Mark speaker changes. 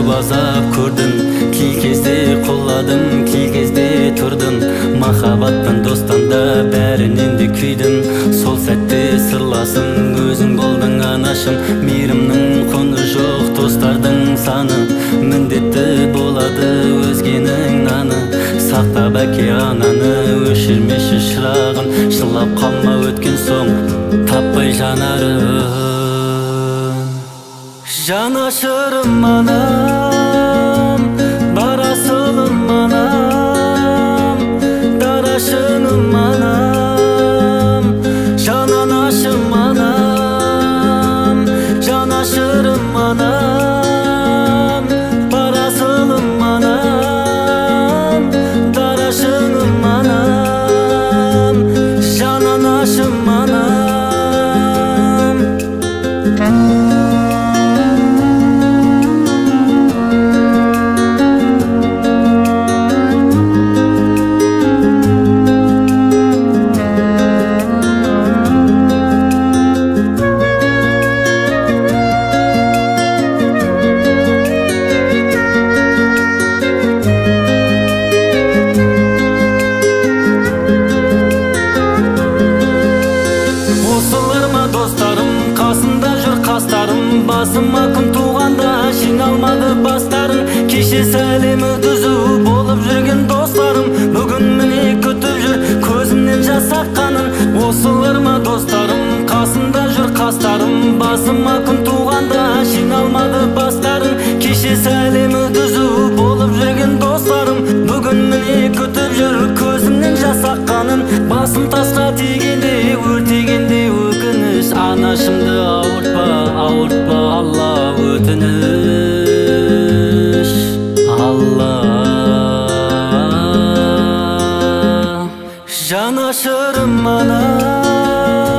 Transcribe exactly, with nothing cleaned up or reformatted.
Speaker 1: көп азап көрдім, кей кезде құладым, кей кезде тұрдым. Махаббаттан достан да бәрінен де күйдім. Сол сәтте сырласым, өзің болдың анашым. Мейірімнің құны жоқ достардың саны, міндетті болады өзгенің наны. Сақтап әке ананы, өшірмеші шырағын, жылап қалма өткен соң таппай жанарын. Жанашырым анам, барасылым анам, дарашыным анам, жананашым анам, жанашырым анам, барасылым анам, дарашыным анам, жананашым анам. Басыма күн туғанда жиналмады бастарың, кеше сәлемі түзу болып жүрген достарым, бүгін міне күтіп жүр көзімнен жас аққанын. Осылар ма достарым, қасында жүр қастарым. Басыма күн туғанда жиналмады бастарың, кеше сәлемі түзу болып жүрген достарым, бүгін міне күтіп жүр көзімнен жас аққанын. Басым тасқа тигенде, өртегенде өкініш, анашымды ауыртпа, ауыртпа Алла, өтініш Алла. Жанашырым анам,